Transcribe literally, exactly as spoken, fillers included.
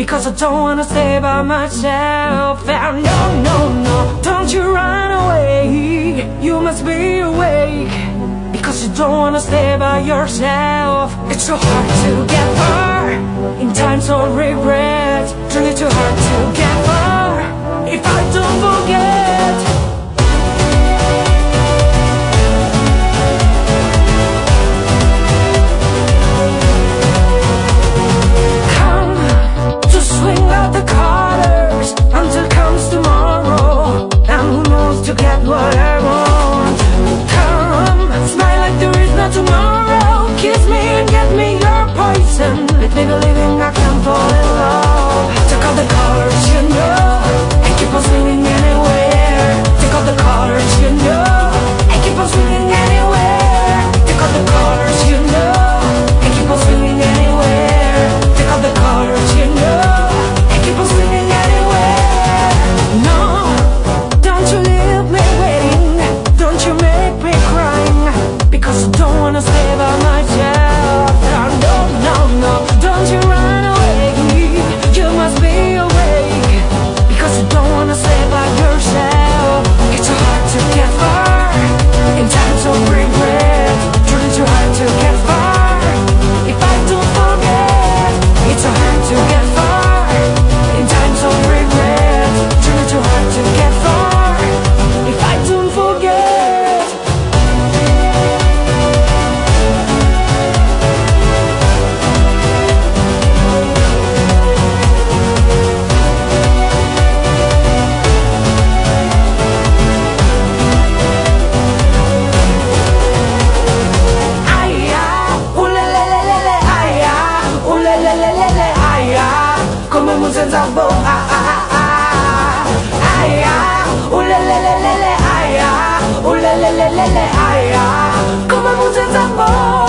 because I don't wanna stay by myself. And no, no, no, don't you run away. You must be awake, because you don't wanna stay by yourself. It's so hard to get far in times of regret. Truly too hard to get far if I don't forget. Come to swing out the colors until comes tomorrow, and who knows to get what I want. Come, smile like there is no tomorrow. Kiss me and get me your poison. Let me believing I can fall in love. Take all the colors you know and keep on swinging anywhere. Take all the colors you know and keep on swinging anywhere. Take all the colors you know and keep on swinging anywhere. Take all the colors you know and keep on swinging anywhere. No, don't you leave me waiting. Don't you make me crying, because I don't wanna stay by myself. No, no, no, don't you run away. You must be awake, because you don't wanna stay by yourself. It's so hard to get far in times of regret. Truly too hard to get far if I don't forget. It's so hard to get far in times of regret. Truly too hard to get far if I don't forget. Come on senza bo ah ah ah ah ah oh le le le le le ah ah oh le le le le le ah ah come on senza bo.